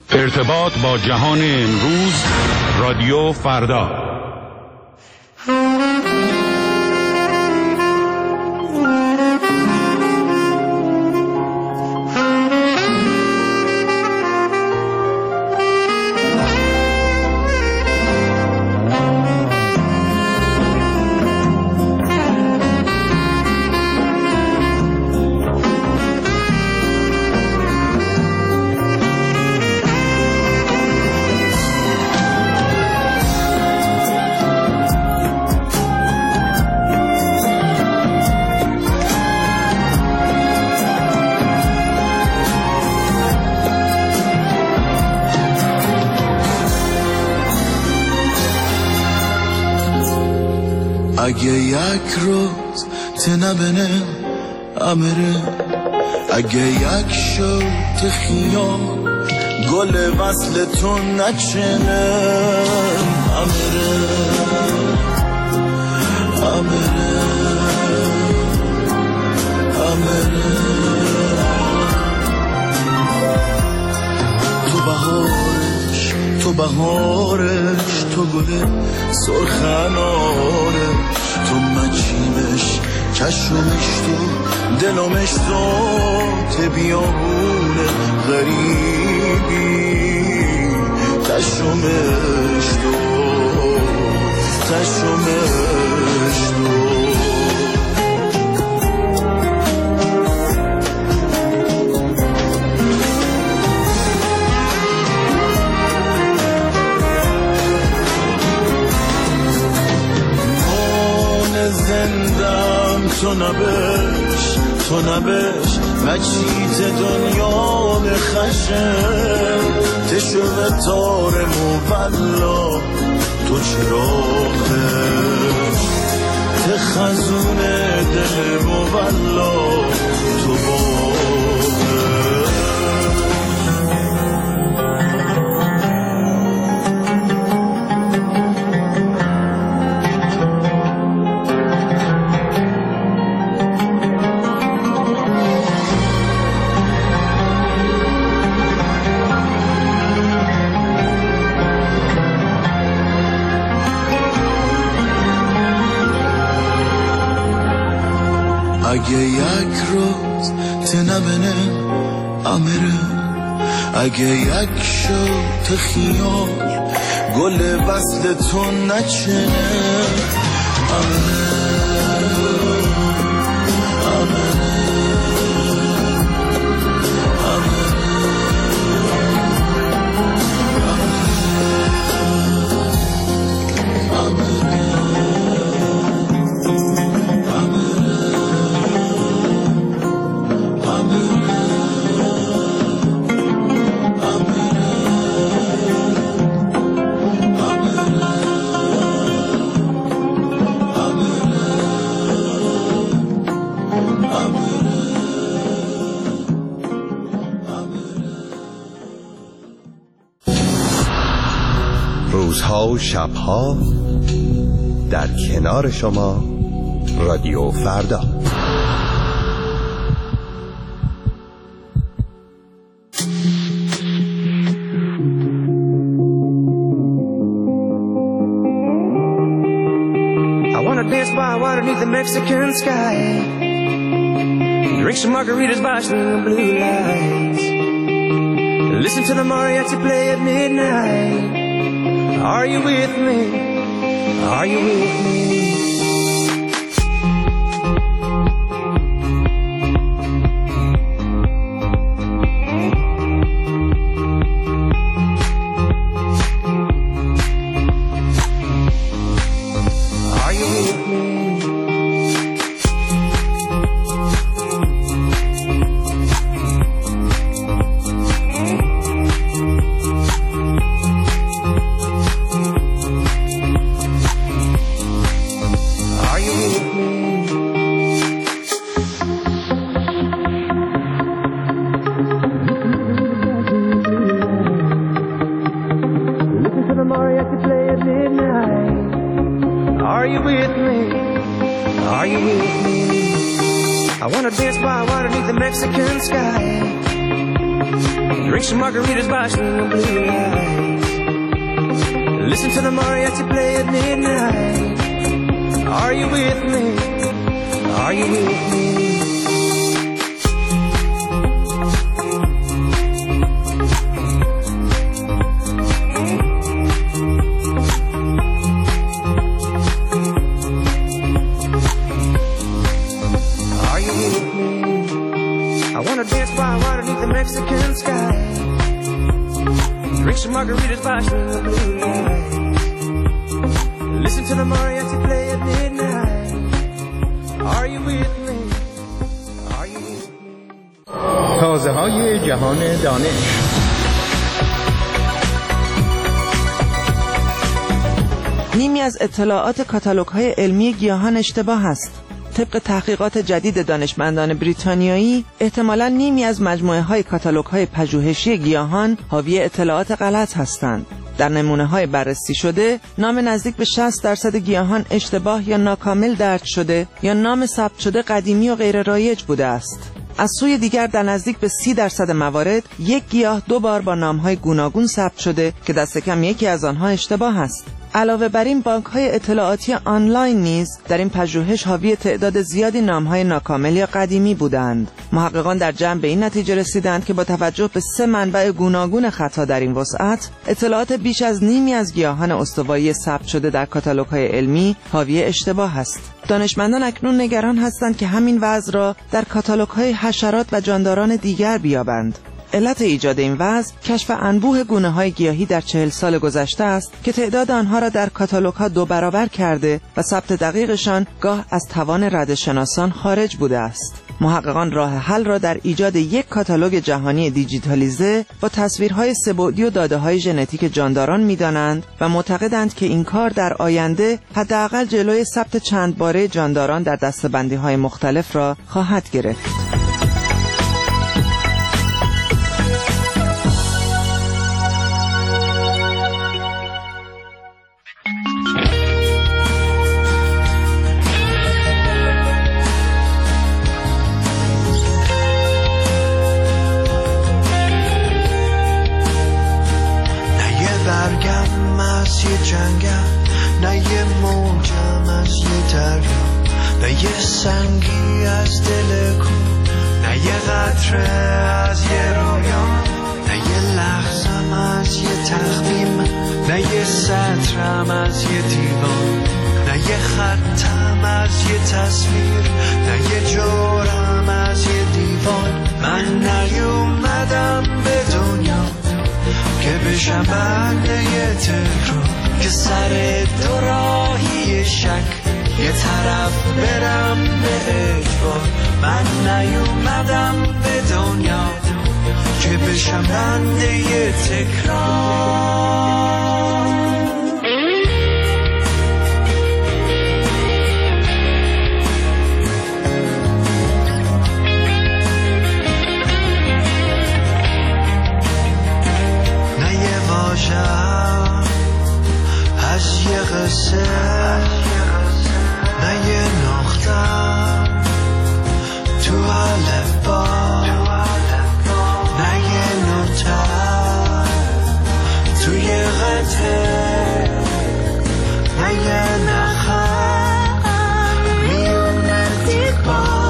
ارتباط با جهان امروز، رادیو فردا. اگه یک روز تنبنه امره، اگه یک شوت خیال گل وصل تو نچنه امره امره امره. تو بهارش تو گل سرخنارش، تو مچیمش چشمش تو دلمش تو بیابونه غریبی، چشمش تو زندم تو نبش مچیت دنیا بخشه، تشوه تار مولا تو چراغه، تخزون دل مولا تو باغه. اگه یک روز تنبنه امره، اگه یک شوت خیال گل وصل تو نچنه امره امره روزها و شبها در کنار شما، رادیو فردا. I wanna dance by water beneath the Mexican sky, drink some margaritas by swinging blue lights, listen to the mariachi play at midnight. Are you with me? Are you with me? I wanna dance by water beneath the Mexican sky, Drink some margaritas by swinging blue lights. Listen to the mariachi play at midnight. Are you with me? Are you with me? Mexican sky. Drink some margaritas by the blue lights. Listen to the mariachi play at midnight. Are you with me? Are you with me? تازه‌های جهان دانش. نیمی از اطلاعات کاتالوگ‌های علمی گیاهان اشتباه است. طبق تحقیقات جدید دانشمندان بریتانیایی، احتمالاً نیمی از مجموعه‌های کاتالوگ‌های پژوهشی گیاهان حاوی اطلاعات غلط هستند. در نمونه‌های بررسی شده، نام نزدیک به 60% گیاهان اشتباه یا ناکامل درج شده یا نام ثبت شده قدیمی و غیر رایج بوده است. از سوی دیگر در نزدیک به 30% موارد، یک گیاه 2 بار با نام‌های گوناگون ثبت شده که دست کم یکی از آنها اشتباه است. علاوه بر این، بانک‌های اطلاعاتی آنلاین نیز در این پژوهش حاوی تعداد زیادی نام‌های ناکامل یا قدیمی بودند. محققان در جمع به این نتیجه رسیدند که با توجه به 3 منبع گوناگون خطا در این وسعت، اطلاعات بیش از نیمی از گیاهان استوایی ثبت شده در کاتالوگ‌های علمی حاوی اشتباه است. دانشمندان اکنون نگران هستند که همین وضع را در کاتالوگ‌های حشرات و جانداران دیگر بیابند. علت ایجاد این وضع کشف انبوه گونه‌های گیاهی در 40 سال گذشته است که تعداد آنها را در کاتالوگ‌ها 2 برابر کرده و ثبت دقیقشان گاه از توان ردشناسان خارج بوده است. محققان راه حل را در ایجاد یک کاتالوگ جهانی دیجیتالیزه با تصویرهای سه‌بعدی و داده‌های ژنتیک جانداران می‌دانند و معتقدند که این کار در آینده حداقل جلوی ثبت چند باره جانداران در دسته‌بندی‌های مختلف را خواهد گرفت. نه یه موجم از یه دریا، نه یه سنگی از دل کو، نه یه قطره از یه رویا، نه یه لحظم از یه تقویم، نه یه سطرم از یه دیوان، نه یه خطم از یه تصویر، نه یه جورم از یه دیوان. من نیومدم به دنیا که بشم بنده یه تکرار، که سر دو راهی شک یه طرف برم به اجبار. من نیومدم به دنیا که بشم بنده یه تکرار. نه یه واژه از یه قصه، نه یه نقطه تو الفبا، نه یه نوته توی قطعه، نه یه نخم میونه دیوار.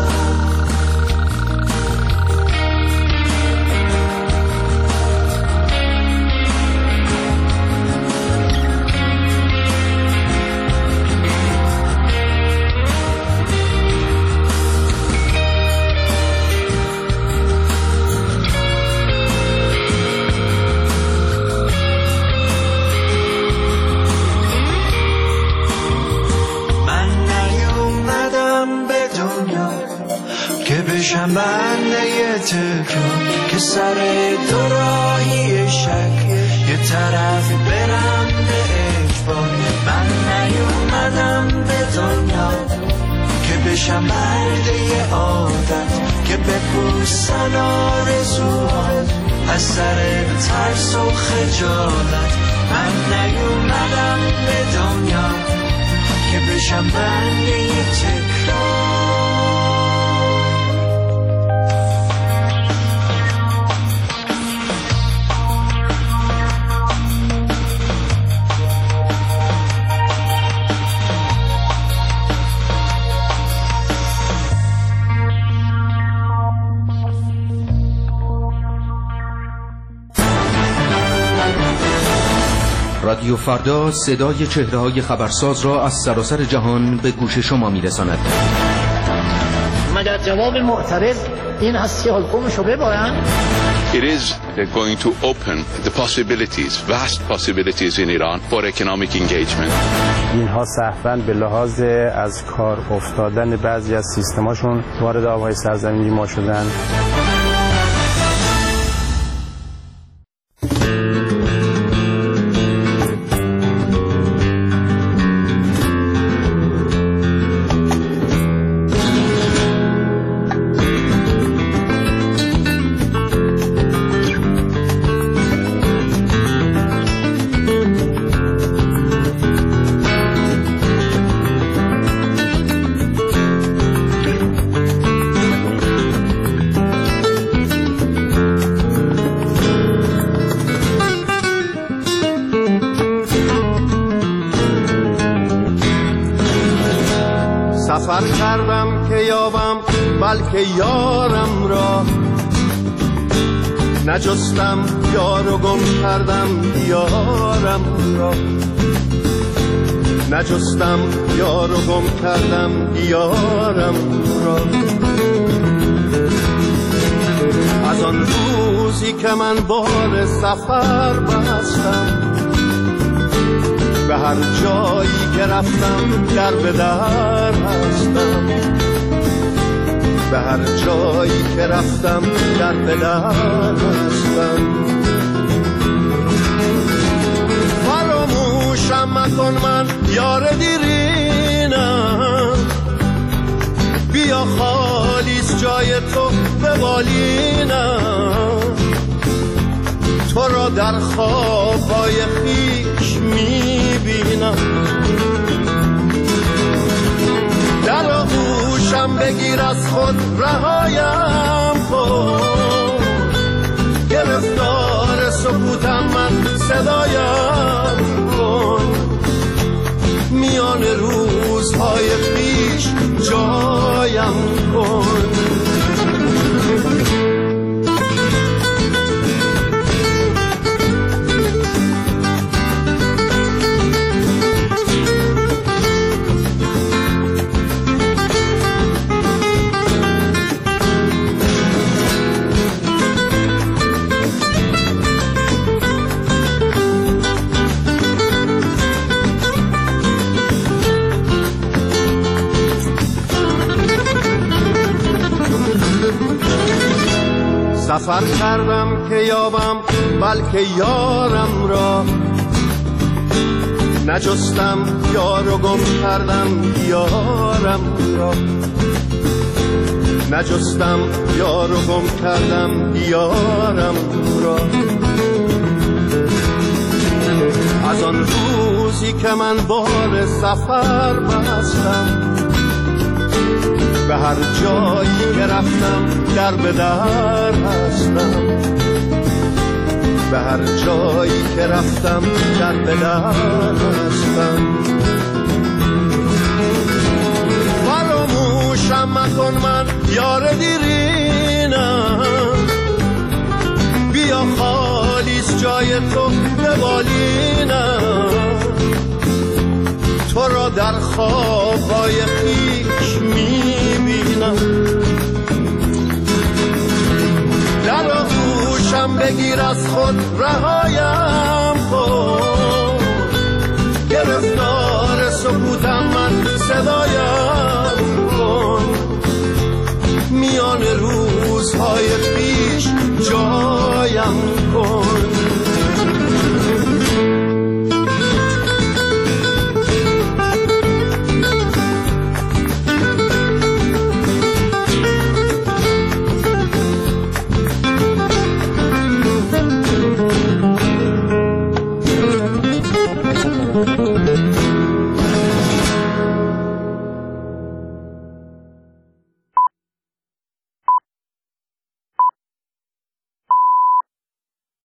بشم بنده یه تکرار، که سر دو راهی شک یه طرف برم به اجبار. من نیومدم به دنیا که بشم بنده یه عادت، که بپوسن آرزوهات از سر ترس و خجالت. من نیومدم به دنیا که بشم بنده یه تکرار. رادیو فردا صدای چهره‌های خبرساز را از سراسر جهان به گوش شما می‌رساند. مگر جواب معترض این هست که حلقومشو ببرن؟ It is going to open the possibilities, vast possibilities in Iran for economic engagement. اینها سهواً به لحاظ از کار افتادن بعضی از سیستماشون وارد آبهای سرزمینی ما شدن. سفر کردم که یابم بلکه یارم را، نجستم یار و گم کردم یارم را، نجستم یار و گم کردم یارم را. از آن روزی که من بار سفر بستم، به هر جایی که رفتم در به در هستم، به هر جایی که رفتم در به در هستم. فراموشم مکن من یار دیرینم، بیا خالیست جای تو به بالینم. تو را در خوابهای خویش میبینم، در آغوشم بگیر از خود رهایم کن، گرفتار سکوتم من صدایم کن. میان روزهای خویش جایم کن. سفر کردم که یابم بلکه یارم را، نجستم یار و گم کردم یارم را، نجستم یار و گم کردم یارم را. از آن روزی که من بار سفر بستم، به هر جایی که رفتم در به در هستم، به هر جایی که رفتم در به در هستم. فراموشم مکن من یار دیرینم، بیا خالیست جای تو به بالینم. تو را در خوابهای خویش میبینم، در آغوشم بگیر از خود رهایم کن. گرفتار سکوتم من صدایم کن. میان روزهای خویش جایم کن.